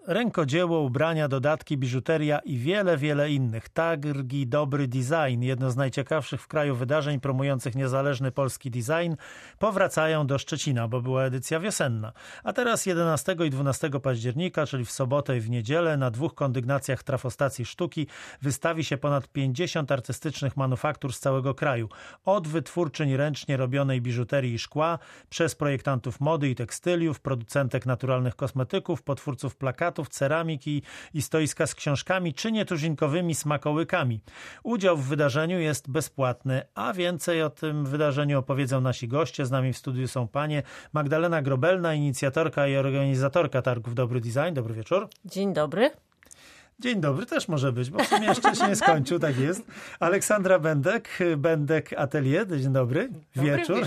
Rękodzieło, ubrania, dodatki, biżuteria i wiele, wiele innych. Targi Dobry Design, jedno z najciekawszych w kraju wydarzeń promujących niezależny polski design, powracają do Szczecina, bo była edycja wiosenna. A teraz 11 i 12 października, czyli w sobotę i w niedzielę, na 2 kondygnacjach trafostacji sztuki wystawi się ponad 50 artystycznych manufaktur z całego kraju. Od wytwórczyń ręcznie robionej biżuterii i szkła, przez projektantów mody i tekstyliów, producentek naturalnych kosmetyków, potwórców plakatów, ceramiki i stoiska z książkami czy nietuzinkowymi smakołykami. Udział w wydarzeniu jest bezpłatny, a więcej o tym wydarzeniu opowiedzą nasi goście. Z nami w studiu są panie Magdalena Grobelna, inicjatorka i organizatorka targów Dobry Design. Dobry wieczór. Dzień dobry. Dzień dobry też może być, bo w sumie jeszcze się nie skończył, tak jest. Aleksandra Bendek, Bendek Atelier. Dzień dobry. Wieczór.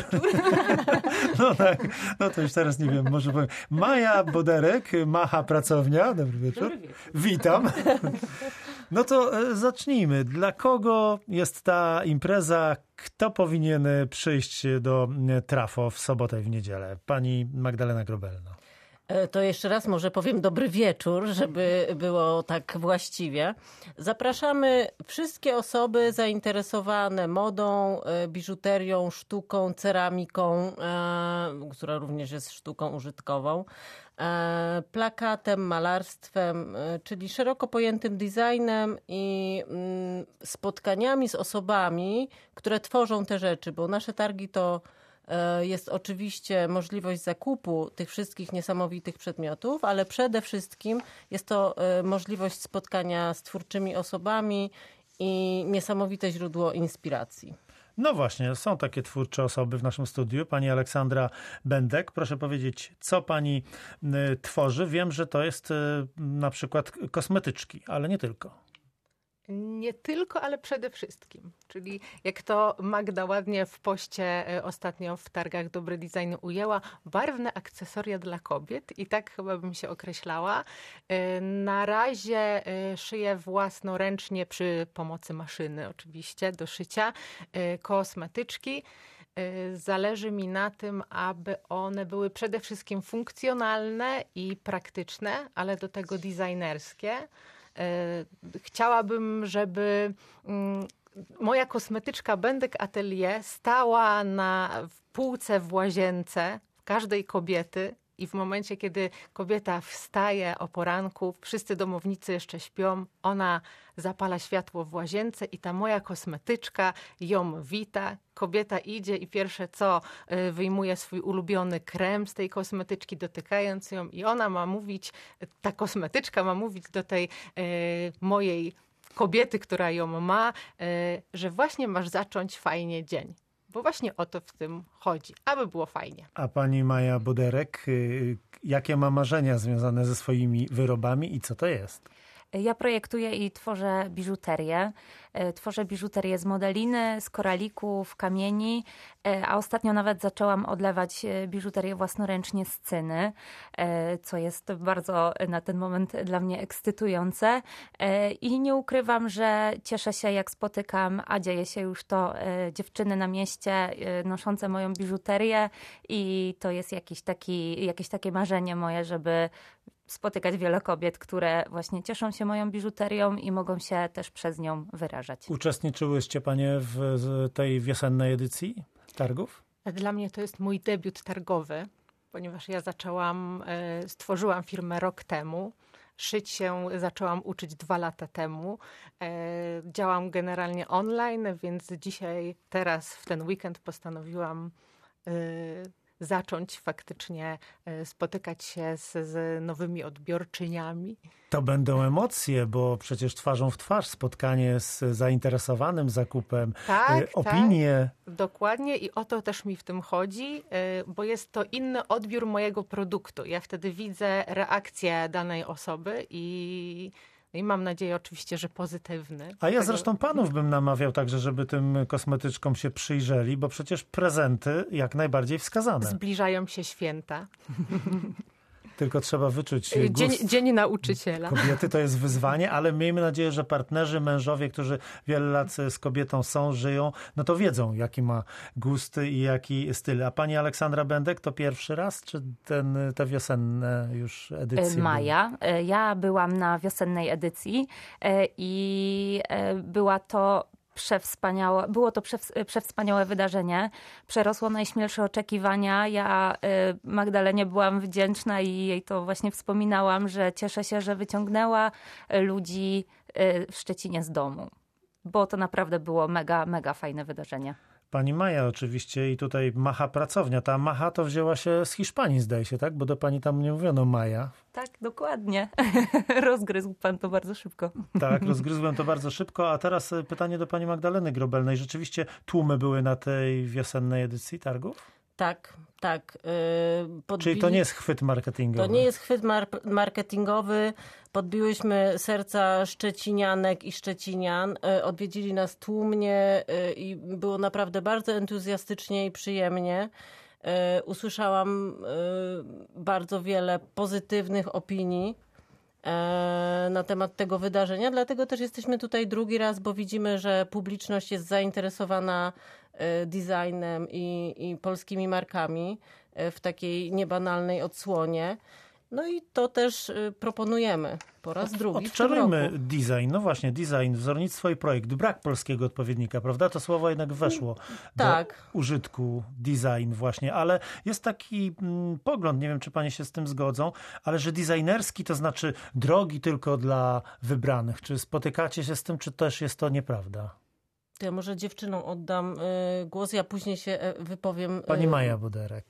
No tak, no to już teraz nie wiem, może powiem. Maja Boderek, Macha Pracownia. Dobry wieczór. Dobry wieczór. Witam. No to zacznijmy. Dla kogo jest ta impreza? Kto powinien przyjść do Trafo w sobotę i w niedzielę? Pani Magdalena Grobelna. To jeszcze raz może powiem dobry wieczór, żeby było tak właściwie. Zapraszamy wszystkie osoby zainteresowane modą, biżuterią, sztuką, ceramiką, która również jest sztuką użytkową, plakatem, malarstwem, czyli szeroko pojętym designem i spotkaniami z osobami, które tworzą te rzeczy, bo nasze targi to jest oczywiście możliwość zakupu tych wszystkich niesamowitych przedmiotów, ale przede wszystkim jest to możliwość spotkania z twórczymi osobami i niesamowite źródło inspiracji. No właśnie, są takie twórcze osoby w naszym studiu. Pani Aleksandra Bendek, proszę powiedzieć, co pani tworzy? Wiem, że to jest na przykład kosmetyczki, ale nie tylko. Nie tylko, ale przede wszystkim. Czyli jak to Magda ładnie w poście ostatnio w targach Dobry Design ujęła, barwne akcesoria dla kobiet i tak chyba bym się określała. Na razie szyję własnoręcznie przy pomocy maszyny oczywiście do szycia kosmetyczki. Zależy mi na tym, aby one były przede wszystkim funkcjonalne i praktyczne, ale do tego designerskie. Chciałabym, żeby moja kosmetyczka Bendek Atelier stała w półce w łazience każdej kobiety i w momencie, kiedy kobieta wstaje o poranku, wszyscy domownicy jeszcze śpią, ona zapala światło w łazience i ta moja kosmetyczka ją wita. Kobieta idzie i pierwsze co, wyjmuje swój ulubiony krem z tej kosmetyczki, dotykając ją i ona ma mówić, ta kosmetyczka ma mówić do tej mojej kobiety, która ją ma, że właśnie masz zacząć fajnie dzień. Bo właśnie o to w tym chodzi, aby było fajnie. A pani Maja Boderek, jakie ma marzenia związane ze swoimi wyrobami i co to jest? Ja projektuję i tworzę biżuterię. Tworzę biżuterię z modeliny, z koralików, kamieni, a ostatnio nawet zaczęłam odlewać biżuterię własnoręcznie z cyny, co jest bardzo na ten moment dla mnie ekscytujące. I nie ukrywam, że cieszę się, jak spotykam, a dzieje się już to, dziewczyny na mieście noszące moją biżuterię i to jest jakieś takie marzenie moje, żeby spotykać wiele kobiet, które właśnie cieszą się moją biżuterią i mogą się też przez nią wyrażać. Uczestniczyłyście panie w tej wiosennej edycji targów? Dla mnie to jest mój debiut targowy, ponieważ ja stworzyłam firmę rok temu. Szyć się zaczęłam uczyć 2 lata temu. Działam generalnie online, więc teraz w ten weekend postanowiłam zacząć faktycznie spotykać się z nowymi odbiorczyniami. To będą emocje, bo przecież twarzą w twarz spotkanie z zainteresowanym zakupem, opinie. Tak, dokładnie i o to też mi w tym chodzi, bo jest to inny odbiór mojego produktu. Ja wtedy widzę reakcję danej osoby i mam nadzieję oczywiście, że pozytywny. A ja zresztą panów bym namawiał także, żeby tym kosmetyczkom się przyjrzeli, bo przecież prezenty jak najbardziej wskazane. Zbliżają się święta. Tylko trzeba wyczuć Dzień nauczyciela. kobiety, to jest wyzwanie, ale miejmy nadzieję, że partnerzy, mężowie, którzy wiele lat z kobietą są, żyją, no to wiedzą, jaki ma gust i jaki styl. A pani Aleksandra Bendek to pierwszy raz, czy te wiosenne już edycje? Maja. Ja byłam na wiosennej edycji i było to przewspaniałe wydarzenie. Przerosło najśmielsze oczekiwania. Ja Magdalenie byłam wdzięczna i jej to właśnie wspominałam, że cieszę się, że wyciągnęła ludzi w Szczecinie z domu. Bo to naprawdę było mega, mega fajne wydarzenie. Pani Maja oczywiście i tutaj Macha pracownia. Ta Macha to wzięła się z Hiszpanii, zdaje się, tak? Bo do pani tam nie mówiono Maja. Tak, dokładnie. Rozgryzł pan to bardzo szybko. Tak, rozgryzłem to bardzo szybko. A teraz pytanie do pani Magdaleny Grobelnej. Rzeczywiście tłumy były na tej wiosennej edycji targów? Tak. Czyli to nie jest chwyt marketingowy? To nie jest chwyt marketingowy. Podbiłyśmy serca szczecinianek i szczecinian. Odwiedzili nas tłumnie i było naprawdę bardzo entuzjastycznie i przyjemnie. Usłyszałam bardzo wiele pozytywnych opinii na temat tego wydarzenia. Dlatego też jesteśmy tutaj drugi raz, bo widzimy, że publiczność jest zainteresowana designem i polskimi markami w takiej niebanalnej odsłonie. No i to też proponujemy po raz drugi. Odczarujmy design. No właśnie, design, wzornictwo i projekt. Brak polskiego odpowiednika, prawda? To słowo jednak weszło do użytku, design właśnie. Ale jest taki pogląd, nie wiem, czy panie się z tym zgodzą, ale że designerski to znaczy drogi tylko dla wybranych. Czy spotykacie się z tym, czy też jest to nieprawda? To ja może dziewczynom oddam głos, ja później się wypowiem. Pani Maja Boderek.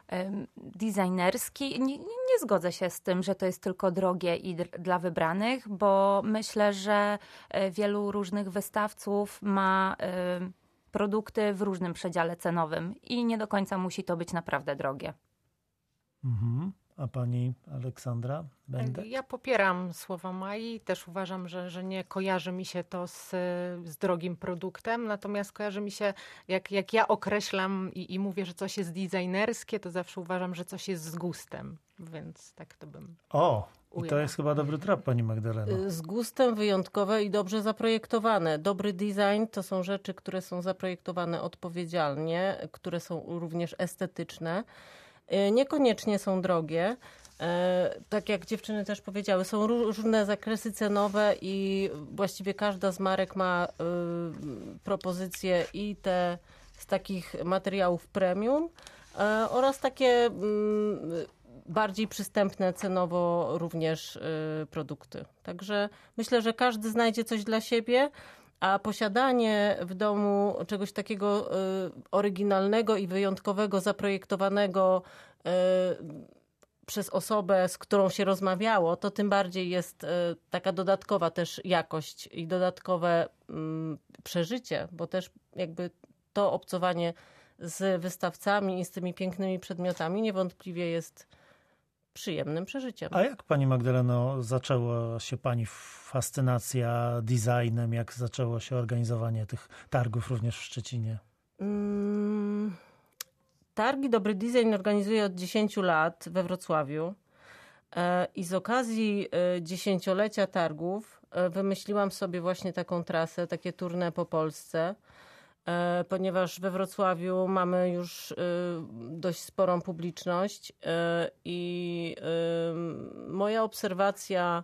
Designerski. Nie zgodzę się z tym, że to jest tylko drogie i dla wybranych, bo myślę, że wielu różnych wystawców ma produkty w różnym przedziale cenowym i nie do końca musi to być naprawdę drogie. Mhm. A pani Aleksandra Bendek? Ja popieram słowa Mai. Też uważam, że nie kojarzy mi się to z drogim produktem. Natomiast kojarzy mi się, jak ja określam i mówię, że coś jest designerskie, to zawsze uważam, że coś jest z gustem. Więc tak to bym i to jest chyba dobry trop, pani Magdaleno. Z gustem, wyjątkowe i dobrze zaprojektowane. Dobry design to są rzeczy, które są zaprojektowane odpowiedzialnie, które są również estetyczne. Niekoniecznie są drogie. Tak jak dziewczyny też powiedziały, są różne zakresy cenowe i właściwie każda z marek ma propozycje i te z takich materiałów premium oraz takie bardziej przystępne cenowo również produkty. Także myślę, że każdy znajdzie coś dla siebie. A posiadanie w domu czegoś takiego oryginalnego i wyjątkowego, zaprojektowanego przez osobę, z którą się rozmawiało, to tym bardziej jest taka dodatkowa też jakość i dodatkowe przeżycie, bo też jakby to obcowanie z wystawcami i z tymi pięknymi przedmiotami niewątpliwie jest przyjemnym przeżyciem. A jak pani Magdaleno zaczęła się pani fascynacja designem? Jak zaczęło się organizowanie tych targów również w Szczecinie? Targi Dobry Design organizuje od 10 lat we Wrocławiu i z okazji 10-lecia targów wymyśliłam sobie właśnie taką trasę, takie tournée po Polsce, ponieważ we Wrocławiu mamy już dość sporą publiczność i moja obserwacja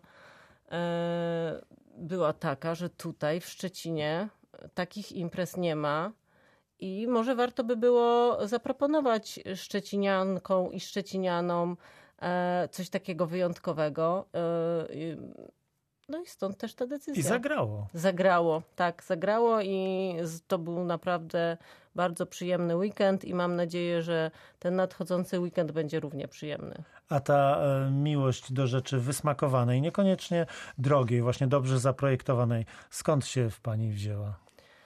była taka, że tutaj w Szczecinie takich imprez nie ma i może warto by było zaproponować szczeciniankom i szczecinianom coś takiego wyjątkowego. No i stąd też ta decyzja. I zagrało. Zagrało i to był naprawdę bardzo przyjemny weekend i mam nadzieję, że ten nadchodzący weekend będzie równie przyjemny. A ta miłość do rzeczy wysmakowanej, niekoniecznie drogiej, właśnie dobrze zaprojektowanej, skąd się w pani wzięła?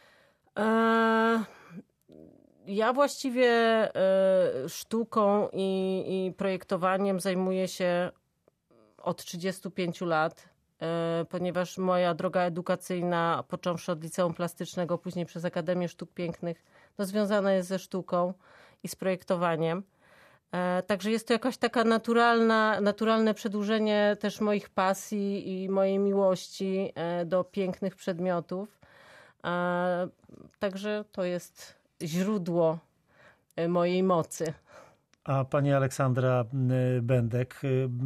Ja właściwie sztuką i projektowaniem zajmuję się od 35 lat. Ponieważ moja droga edukacyjna, począwszy od liceum plastycznego, później przez Akademię Sztuk Pięknych, związana jest ze sztuką i z projektowaniem. Także jest to jakaś taka naturalne przedłużenie też moich pasji i mojej miłości do pięknych przedmiotów. Także to jest źródło mojej mocy. A pani Aleksandra Bendek,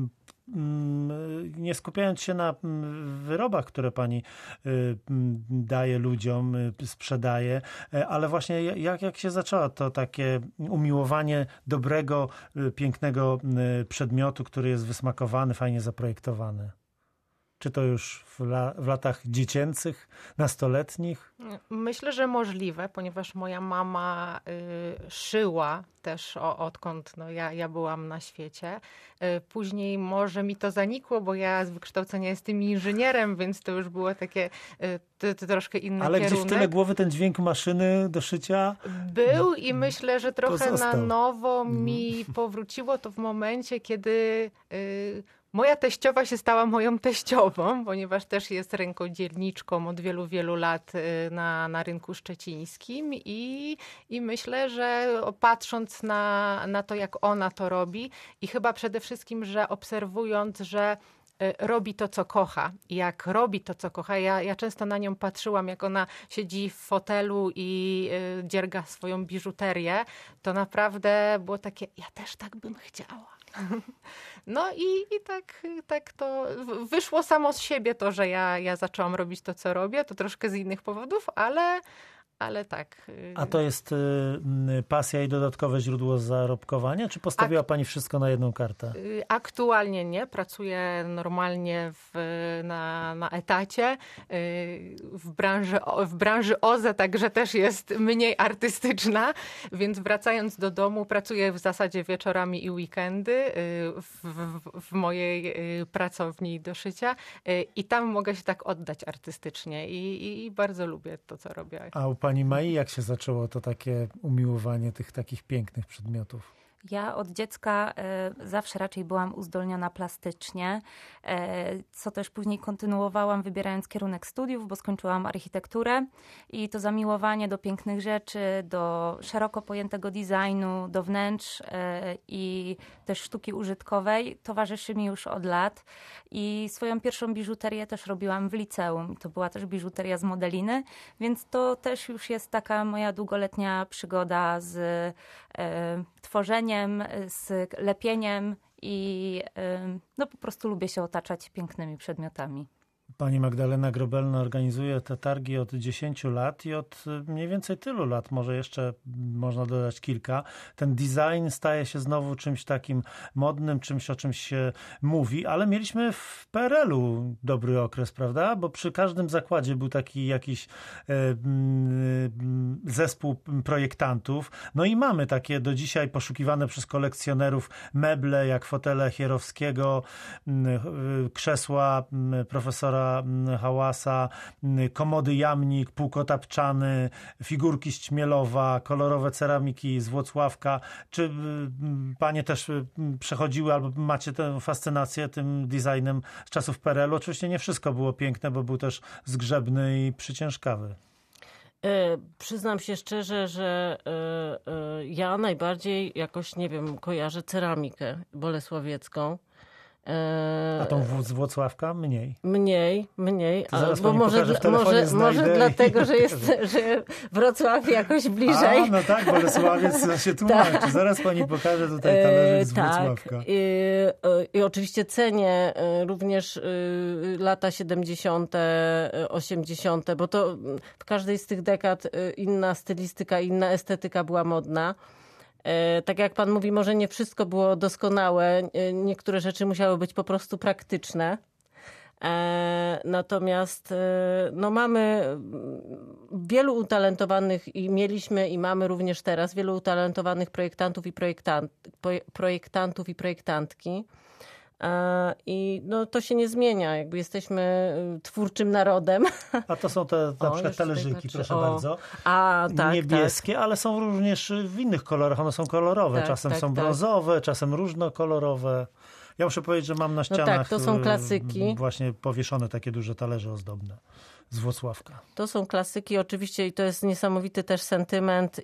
nie skupiając się na wyrobach, które pani daje ludziom, sprzedaje, ale właśnie jak się zaczęło to takie umiłowanie dobrego, pięknego przedmiotu, który jest wysmakowany, fajnie zaprojektowany? Czy to już w latach dziecięcych, nastoletnich? Myślę, że możliwe, ponieważ moja mama szyła też odkąd ja byłam na świecie. Później może mi to zanikło, bo ja z wykształcenia jestem inżynierem, więc to już było takie troszkę inny Ale kierunek. gdzieś w tyle głowy ten dźwięk maszyny do szycia był i myślę, że trochę pozostał. na nowo mi powróciło to w momencie, kiedy moja teściowa się stała moją teściową, ponieważ też jest rękodzielniczką od wielu, wielu lat na rynku szczecińskim i myślę, że patrząc na to, jak ona to robi i chyba przede wszystkim, że obserwując, że robi to, co kocha. I jak robi to, co kocha, ja często na nią patrzyłam, jak ona siedzi w fotelu i dzierga swoją biżuterię, to naprawdę było takie, ja też tak bym chciała. No i tak to wyszło samo z siebie to, że ja zaczęłam robić to, co robię. To troszkę z innych powodów, ale tak. A to jest pasja i dodatkowe źródło zarobkowania? Czy postawiła pani wszystko na jedną kartę? Aktualnie nie. Pracuję normalnie na etacie w branży OZE, także też jest mniej artystyczna, więc wracając do domu pracuję w zasadzie wieczorami i weekendy w mojej pracowni do szycia i tam mogę się tak oddać artystycznie i bardzo lubię to, co robię. A u pani Mai jak się zaczęło to takie umiłowanie tych takich pięknych przedmiotów? Ja od dziecka zawsze raczej byłam uzdolniona plastycznie, co też później kontynuowałam, wybierając kierunek studiów, bo skończyłam architekturę i to zamiłowanie do pięknych rzeczy, do szeroko pojętego designu, do wnętrz i też sztuki użytkowej towarzyszy mi już od lat i swoją pierwszą biżuterię też robiłam w liceum i to była też biżuteria z Modeliny, więc to też już jest taka moja długoletnia przygoda z tworzeniem, z lepieniem i no po prostu lubię się otaczać pięknymi przedmiotami. Pani Magdalena Grobelna organizuje te targi od 10 lat i od mniej więcej tylu lat, może jeszcze można dodać kilka, ten design staje się znowu czymś takim modnym, czymś o czymś się mówi, ale mieliśmy w PRL-u dobry okres, prawda? Bo przy każdym zakładzie był taki jakiś zespół projektantów. No i mamy takie do dzisiaj poszukiwane przez kolekcjonerów meble, jak fotele Chierowskiego, krzesła profesora Hałasa, komody Jamnik, półkotapczany, figurki z Ćmielowa, kolorowe ceramiki z Włocławka. Czy panie też przechodziły albo macie tę fascynację tym designem z czasów PRL-u? Oczywiście nie wszystko było piękne, bo był też zgrzebny i przyciężkawy. Przyznam się szczerze, że ja najbardziej jakoś, nie wiem, kojarzę ceramikę bolesławiecką. A tą z Włocławka mniej? Mniej. Bo może dlatego, że że Wrocław jakoś bliżej. A, no tak, Bolesławiec się tłumaczy. Tak. Zaraz pani pokaże tutaj talerzyk z Włocławka. I oczywiście cenię również lata 70., 80., bo to w każdej z tych dekad inna stylistyka, inna estetyka była modna. Tak jak pan mówi, może nie wszystko było doskonałe, niektóre rzeczy musiały być po prostu praktyczne. Natomiast no, mamy wielu utalentowanych i mieliśmy i mamy również teraz wielu utalentowanych projektantów i projektantki. I no, to się nie zmienia. Jakby jesteśmy twórczym narodem. A to są te na przykład talerzyki, proszę bardzo. Tak, niebieskie, tak. Ale są również w innych kolorach. One są kolorowe. Tak, czasem tak, są brązowe, czasem różnokolorowe. Ja muszę powiedzieć, że mam na ścianach tak, to są klasyki. Właśnie powieszone takie duże talerze ozdobne z Włocławka. To są klasyki oczywiście i to jest niesamowity też sentyment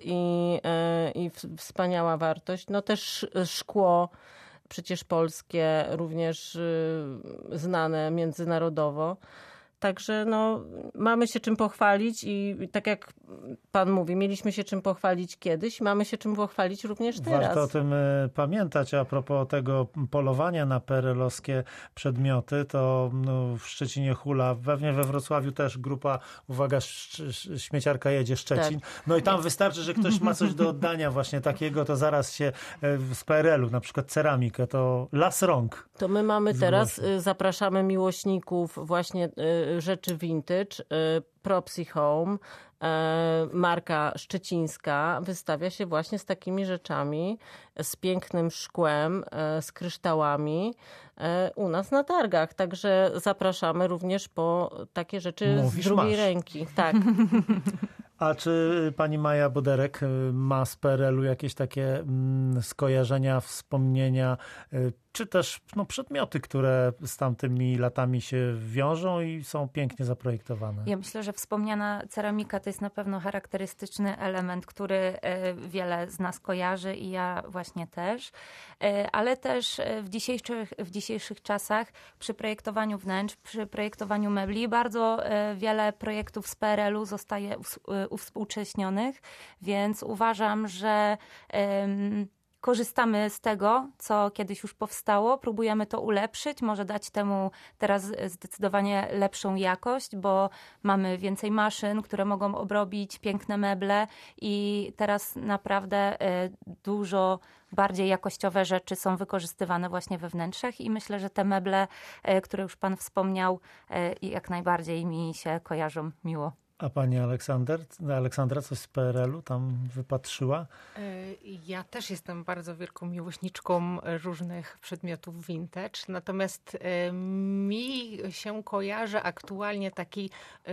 i wspaniała wartość. No też szkło, przecież polskie, również znane międzynarodowo. Także no, mamy się czym pochwalić i tak jak pan mówi, mieliśmy się czym pochwalić kiedyś, mamy się czym pochwalić również teraz. Warto o tym pamiętać. A propos tego polowania na PRL-owskie przedmioty, to w Szczecinie hula, pewnie we Wrocławiu też grupa, uwaga, śmieciarka jedzie Szczecin. Tak. No i tam wystarczy, że ktoś ma coś do oddania właśnie takiego, to zaraz się z PRL-u, na przykład ceramikę, to las rąk. To my mamy teraz, zapraszamy miłośników właśnie rzeczy vintage, Propsy Home, marka szczecińska wystawia się właśnie z takimi rzeczami, z pięknym szkłem, z kryształami u nas na targach. Także zapraszamy również po takie rzeczy z drugiej ręki. Tak. A czy pani Maja Boderek ma z PRL-u jakieś takie skojarzenia, wspomnienia, czy też przedmioty, które z tamtymi latami się wiążą i są pięknie zaprojektowane? Ja myślę, że wspomniana ceramika to jest na pewno charakterystyczny element, który wiele z nas kojarzy i ja właśnie też. Ale też w dzisiejszych czasach przy projektowaniu wnętrz, przy projektowaniu mebli bardzo wiele projektów z PRL-u zostaje uwspółcześnionych, więc uważam, że korzystamy z tego, co kiedyś już powstało, próbujemy to ulepszyć, może dać temu teraz zdecydowanie lepszą jakość, bo mamy więcej maszyn, które mogą obrobić piękne meble i teraz naprawdę dużo bardziej jakościowe rzeczy są wykorzystywane właśnie we wnętrzach i myślę, że te meble, które już pan wspomniał, jak najbardziej mi się kojarzą miło. A pani Aleksandra coś z PRL-u tam wypatrzyła? Ja też jestem bardzo wielką miłośniczką różnych przedmiotów vintage, natomiast mi się kojarzy aktualnie taki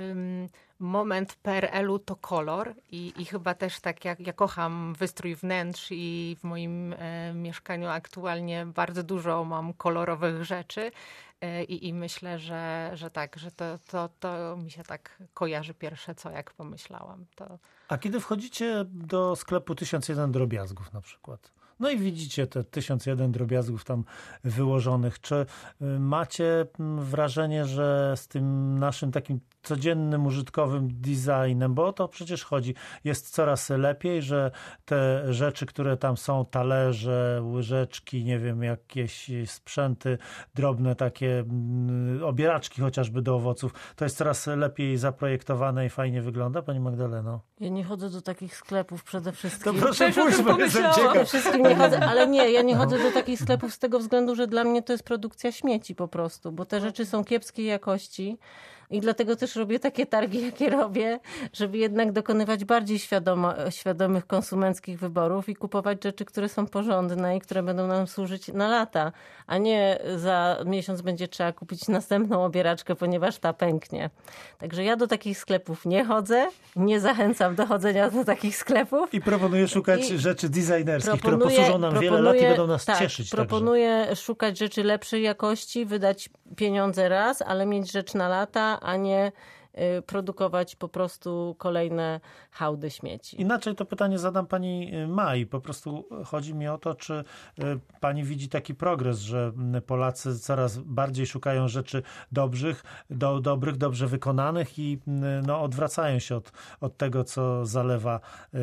moment PRL-u to kolor i chyba też tak jak ja kocham wystrój wnętrz i w moim mieszkaniu aktualnie bardzo dużo mam kolorowych rzeczy. I myślę, że tak, że to mi się tak kojarzy pierwsze co, jak pomyślałam. A kiedy wchodzicie do sklepu 1001 drobiazgów na przykład, no i widzicie te 1001 drobiazgów tam wyłożonych, czy macie wrażenie, że z tym naszym takim codziennym, użytkowym designem, bo o to przecież chodzi, jest coraz lepiej, że te rzeczy, które tam są, talerze, łyżeczki, nie wiem, jakieś sprzęty drobne, takie obieraczki chociażby do owoców, to jest coraz lepiej zaprojektowane i fajnie wygląda, pani Magdaleno? Ja nie chodzę do takich sklepów przede wszystkim. To proszę pójść, bo jestem ciekaw. Przede wszystkim nie chodzę, ale nie, ja nie chodzę do takich sklepów z tego względu, że dla mnie to jest produkcja śmieci po prostu, bo te rzeczy są kiepskiej jakości. I dlatego też robię takie targi, jakie robię, żeby jednak dokonywać bardziej świadomych konsumenckich wyborów i kupować rzeczy, które są porządne i które będą nam służyć na lata, a nie za miesiąc będzie trzeba kupić następną obieraczkę, ponieważ ta pęknie. Także ja do takich sklepów nie chodzę, nie zachęcam do chodzenia do takich sklepów. I proponuję szukać rzeczy designerskich, które posłużą nam wiele lat i będą nas cieszyć. Proponuję szukać rzeczy lepszej jakości, wydać pieniądze raz, ale mieć rzecz na lata, a nie produkować po prostu kolejne hałdy śmieci. Inaczej to pytanie zadam pani Mai. Po prostu chodzi mi o to, czy pani widzi taki progres, że Polacy coraz bardziej szukają rzeczy dobrych, dobrze wykonanych i odwracają się od tego, co zalewa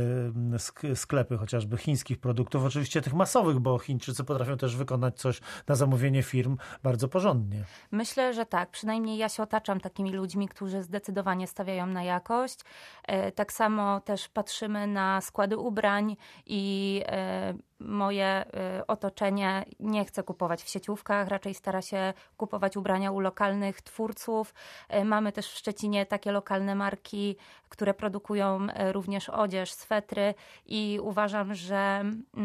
sklepy chociażby chińskich produktów. Oczywiście tych masowych, bo Chińczycy potrafią też wykonać coś na zamówienie firm bardzo porządnie. Myślę, że tak. Przynajmniej ja się otaczam takimi ludźmi, którzy zdecydowanie stawiają na jakość. Tak samo też patrzymy na składy ubrań i moje otoczenie nie chce kupować w sieciówkach, raczej stara się kupować ubrania u lokalnych twórców. Mamy też w Szczecinie takie lokalne marki, które produkują również odzież, swetry i uważam, że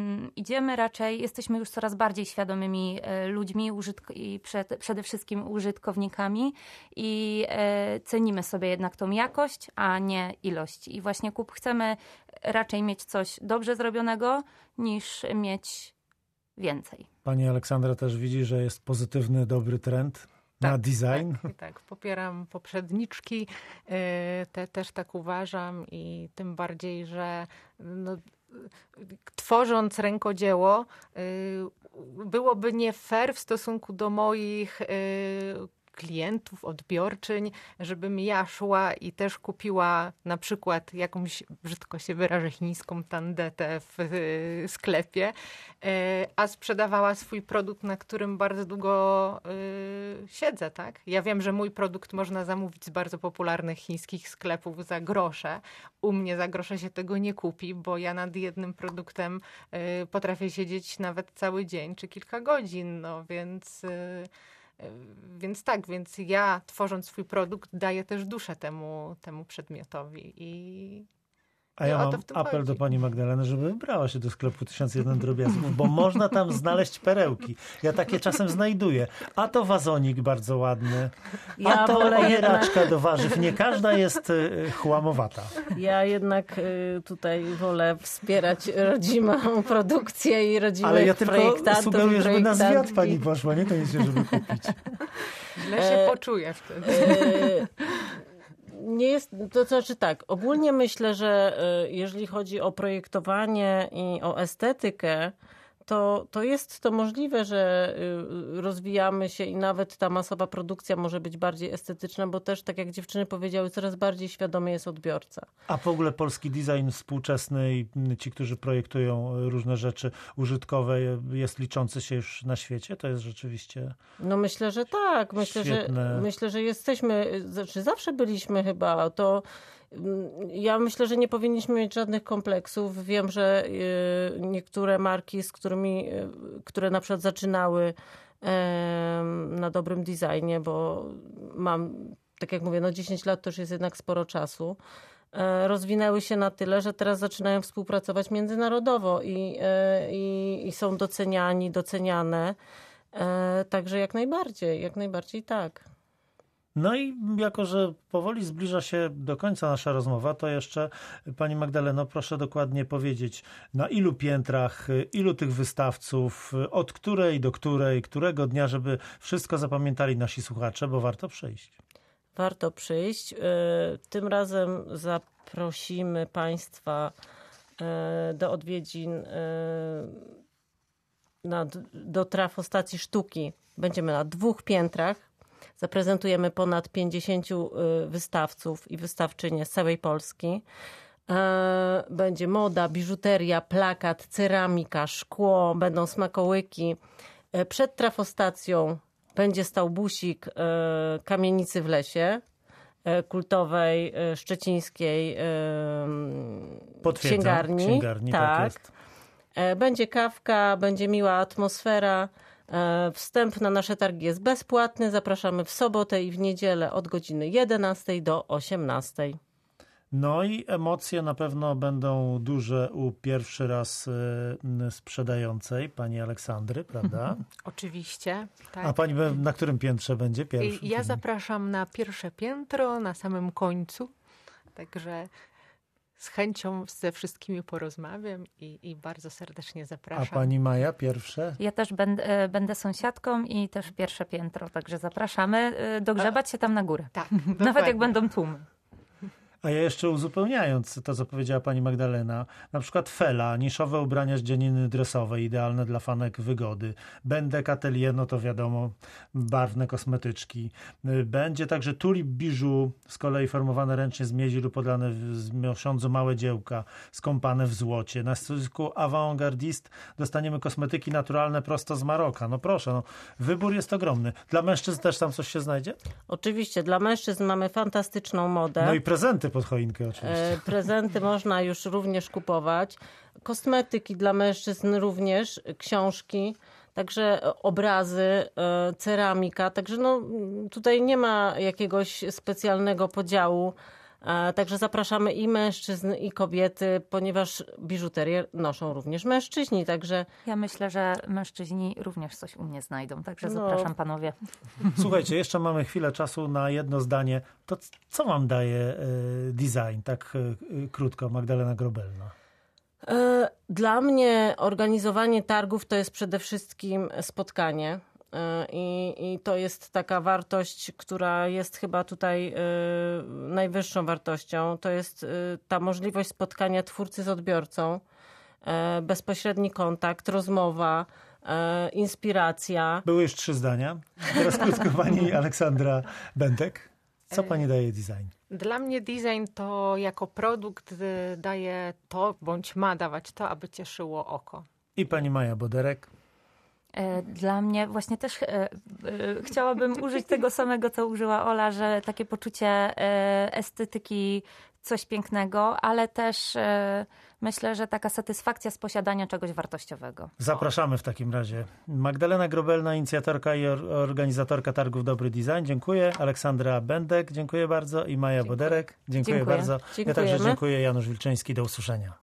jesteśmy już coraz bardziej świadomymi ludźmi i przede wszystkim użytkownikami i cenimy sobie jednak tą jakość, a nie ilość. I właśnie chcemy raczej mieć coś dobrze zrobionego, niż mieć więcej. Pani Aleksandra też widzi, że jest pozytywny, dobry trend na design? Tak, popieram poprzedniczki. Też tak uważam i tym bardziej, że tworząc rękodzieło byłoby nie fair w stosunku do moich klientów, odbiorczyń, żebym ja szła i też kupiła na przykład jakąś, brzydko się wyrażę, chińską tandetę w sklepie, a sprzedawała swój produkt, na którym bardzo długo siedzę, tak? Ja wiem, że mój produkt można zamówić z bardzo popularnych chińskich sklepów za grosze. U mnie za grosze się tego nie kupi, bo ja nad jednym produktem potrafię siedzieć nawet cały dzień czy kilka godzin, no więc więc ja tworząc swój produkt daję też duszę temu przedmiotowi A ja mam apel do pani Magdaleny, żeby wybrała się do sklepu 1001 drobiazgów, bo można tam znaleźć perełki. Ja takie czasem znajduję. A to wazonik bardzo ładny, a to obieraczka do warzyw. Nie każda jest chłamowata. Ja jednak tutaj wolę wspierać rodzimą produkcję i rodzimych Ale ja tylko projektantów. sugeruję, żeby na zwiat pani poszła, niekoniecznie, żeby kupić. Źle się poczuję wtedy. Nie jest, to znaczy tak, ogólnie myślę, że jeżeli chodzi o projektowanie i o estetykę, to jest to możliwe, że rozwijamy się i nawet ta masowa produkcja może być bardziej estetyczna, bo też, tak jak dziewczyny powiedziały, coraz bardziej świadomy jest odbiorca. A w ogóle polski design współczesny i ci, którzy projektują różne rzeczy użytkowe, jest liczący się już na świecie? To jest rzeczywiście No myślę, że tak. Myślę, że jesteśmy, znaczy zawsze byliśmy chyba, to ja myślę, że nie powinniśmy mieć żadnych kompleksów. Wiem, że niektóre marki, które na przykład zaczynały na dobrym designie, bo mam, tak jak mówię, 10 lat to już jest jednak sporo czasu, rozwinęły się na tyle, że teraz zaczynają współpracować międzynarodowo i są doceniane. Także jak najbardziej tak. No i jako, że powoli zbliża się do końca nasza rozmowa, to jeszcze pani Magdaleno, proszę dokładnie powiedzieć, na ilu piętrach, ilu tych wystawców, od której do którego dnia, żeby wszystko zapamiętali nasi słuchacze, bo warto przyjść. Warto przyjść. Tym razem zaprosimy państwa do odwiedzin do trafostacji sztuki. Będziemy na 2 piętrach. Zaprezentujemy ponad 50 wystawców i wystawczynie z całej Polski. Będzie moda, biżuteria, plakat, ceramika, szkło, będą smakołyki. Przed trafostacją będzie stał busik Kamienicy w lesie, kultowej szczecińskiej księgarni. Tak jest. Będzie kawka, będzie miła atmosfera. Wstęp na nasze targi jest bezpłatny. Zapraszamy w sobotę i w niedzielę od godziny 11 do 18. No i emocje na pewno będą duże u pierwszy raz sprzedającej, pani Aleksandry, prawda? Oczywiście. Tak. A pani na którym piętrze będzie pierwszy? Ja zapraszam na pierwsze piętro, na samym końcu. Także z chęcią ze wszystkimi porozmawiam i bardzo serdecznie zapraszam. A pani Maja pierwsze? Ja też będę sąsiadką i też pierwsze piętro, także zapraszamy dogrzebać się tam na górę. Tak, nawet jak będą tłumy. A ja jeszcze uzupełniając to, co powiedziała pani Magdalena, na przykład Fela, niszowe ubrania z dzianiny dresowej, idealne dla fanek wygody. Bendek Atelier, no to wiadomo, barwne kosmetyczki. Będzie także Tulip Bijou, z kolei formowane ręcznie z miedzi lub podlane z miosiądzu małe dziełka, skąpane w złocie. Na stanowisku Avantgardist dostaniemy kosmetyki naturalne prosto z Maroka. No proszę, wybór jest ogromny. Dla mężczyzn też tam coś się znajdzie? Oczywiście, dla mężczyzn mamy fantastyczną modę. No i prezenty pod choinkę oczywiście. Prezenty można już również kupować. Kosmetyki dla mężczyzn również, książki, także obrazy, ceramika. Także tutaj nie ma jakiegoś specjalnego podziału. Także zapraszamy i mężczyzn, i kobiety, ponieważ biżuterię noszą również mężczyźni. Także ja myślę, że mężczyźni również coś u mnie znajdą. Także zapraszam panowie. Słuchajcie, jeszcze mamy chwilę czasu na jedno zdanie. To co wam daje design? Tak krótko, Magdalena Grobelna. Dla mnie organizowanie targów to jest przede wszystkim spotkanie. I to jest taka wartość, która jest chyba tutaj najwyższą wartością. To jest ta możliwość spotkania twórcy z odbiorcą, bezpośredni kontakt, rozmowa, inspiracja. Były już 3 zdania. Teraz krótko pani Aleksandra Bendek. Co pani daje design? Dla mnie design to jako produkt daje to, bądź ma dawać to, aby cieszyło oko. I pani Maja Boderek. Dla mnie właśnie też chciałabym użyć tego samego, co użyła Ola, że takie poczucie estetyki, coś pięknego, ale też myślę, że taka satysfakcja z posiadania czegoś wartościowego. Zapraszamy w takim razie. Magdalena Grobelna, inicjatorka i organizatorka targów Dobry Design. Dziękuję. Aleksandra Bendek, dziękuję bardzo. I Maja Boderek, dziękuję bardzo. Ja także Dziękujemy. dziękuję. Janusz Wilczyński, do usłyszenia.